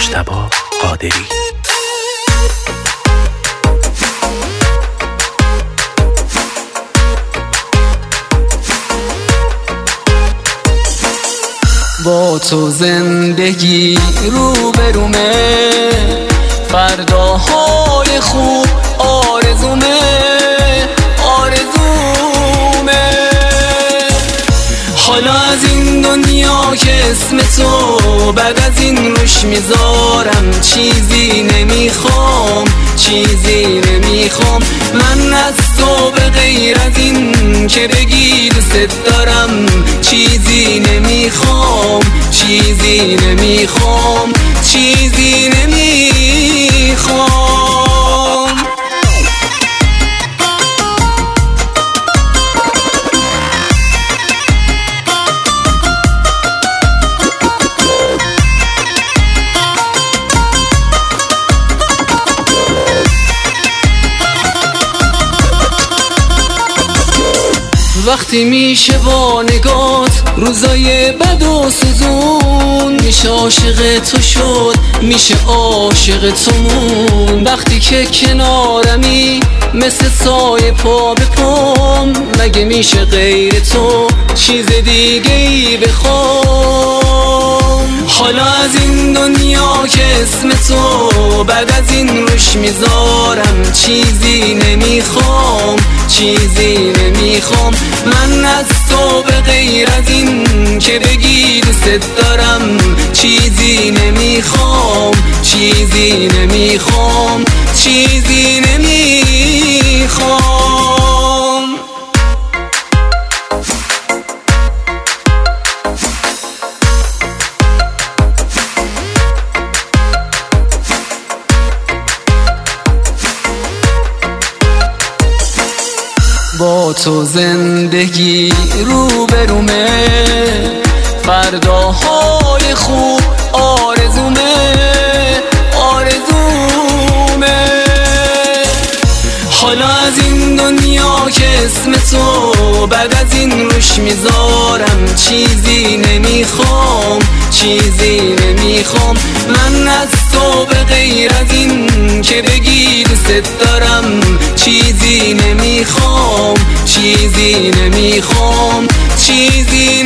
مجتبی قادری. با تو زندگی روبرومه، فردا حال خوب آرزومه. حالا از این دنیا که اسم تو بعد از این روش میذارم، چیزی نمیخوام من از تو به غیر از این که بگی دوست دارم. چیزی نمیخوام وقتی میشه با نگات روزای بد و سوزون، میشه عاشق تو شد، میشه عاشق تو مون. وقتی که کنارمی مثل سایه پا به پام، مگه میشه غیر تو چیز دیگه ای بخوام؟ حالا از این دنیا که اسم تو بعد از این روش میذارم، چیزی نمیخوام من از تو به غیر از این که بگی دوست دارم. چیزی نمیخوام با تو زندگی روبرومه، فردا حال خوب آرزومه. حالا از این دنیا که اسم تو بعد از این روش میذارم، چیزی نمیخوام من از تو به غیر از این که بگی دوست دارم. چیزی نمیخوام